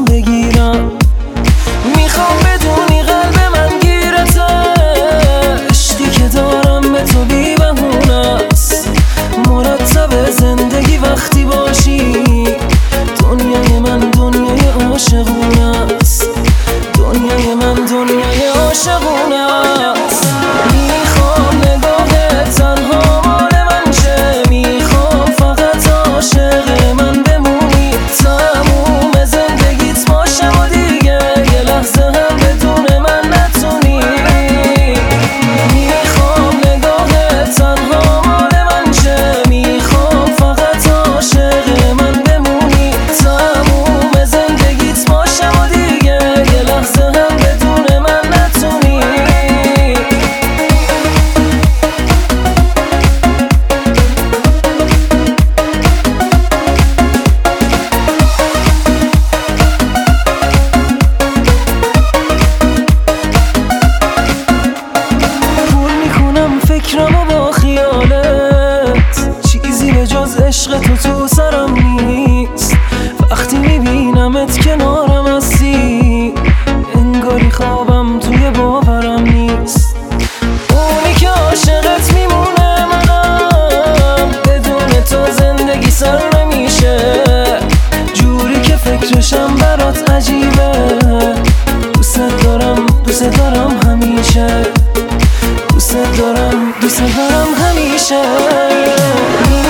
دستم بگیرم. میخوام بدونی قلب من گیرته، عشقی که دارم به تو بی بهونست. مرتب زندگی وقتی باشی، دنیای من دنیای عاشقونه است. دنیای من دنیای عاشقونه است. میخوام نگاه تنها مال من شه، میخوام فقط عاشق من بمونی. تموم زندگیت باشم و دیگه یه لحظه هم بدون من نتونی. میخوام نگاه تنها مال من شه، میخوام فقط عاشق من بمونی. تموم زندگیت باشم و دیگه یه لحظه هم بدون من نتونی. فکرمو با خیالت، چیزی به جز عشق تو سرم نیست. وقتی میبینمت کنارم هستی، انگاری خوابم توی باورم نیست. اونی که عاشقت میمونه منم، بدون تو زندگی سر نمیشه. جوری که فکرشم برات عجیبه، دوست دارم همیشه. دوست دارم همیشه.